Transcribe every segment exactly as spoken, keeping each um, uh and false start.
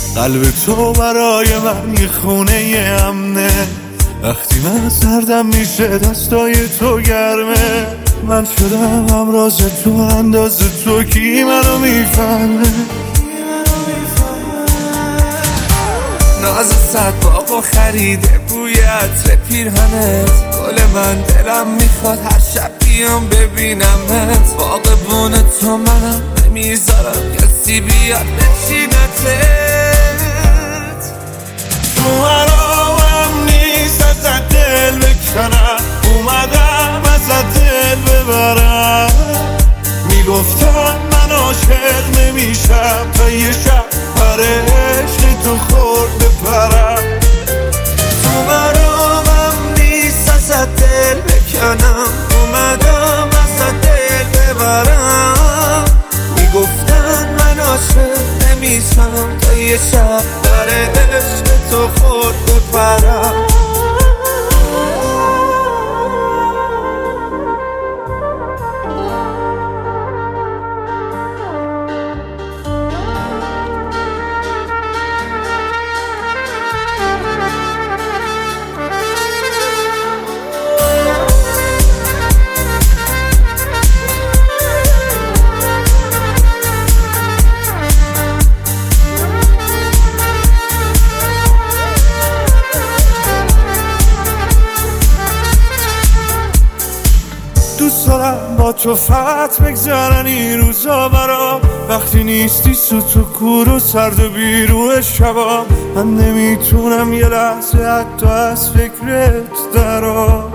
قلب تو برای من یه خونه امنه، وقتی من سردم میشه دستای تو گرمه. من شدم همراز تو، انداز تو کی منو میفهمه؟ ناز صد باغو خریده، بوی عطر پیرهنت، گل من دلم میخواد هر شب بیام ببینمت. باغبون تو منم، نمیذارم کسی بیاد بچینتت. تو حرامم نیست ازت دل بکنم، اومدم ازت دل ببرم. میگفتم من عاشق نمیشم تا یه شب پر عشق تو خورد بپرم. تو حرامم نیست ازت دل بکنم، اومدم ازت دل ببرم. میگفتن من عاشق نمیشم تا یه شب پر عشق تو خورد بپرم. دوست دارم با تو فت بگذرن این روزا برام، وقتی نیستی سوت و کور و سرد و بیروه شبا. من نمیتونم یه لحظه حتی از فکرت درام.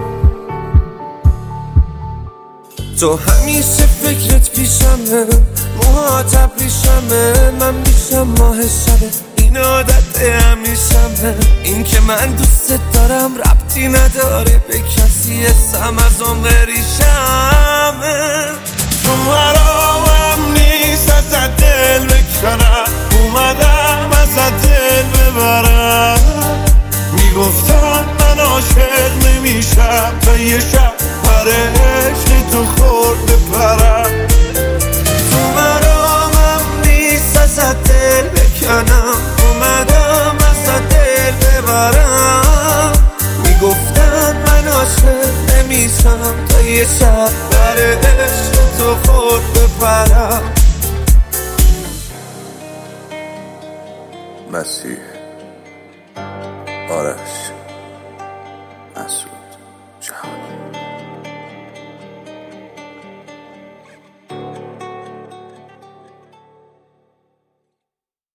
تو همیشه فکرت پیشمه، مخاطب پیشمه، من میشم ماه شبه، این عادت همیشمه. این که من دوست دارم ربطی نداره به کسی، اسم از اون بریشمه. تو حرامم نیست ازت دل بکنم، اومدم ازت دل ببرم. میگفتم من عاشق نمیشم تا یه شب پر عشق تو خورد بپرم. تو حرامم نیست ازت دل بکنم، اومدم ازت دل ببرم. میگفتن من عاشق نمیشم تا یه شب پر عشق تو خورد بپرم. مسیح، آرش، مسعود.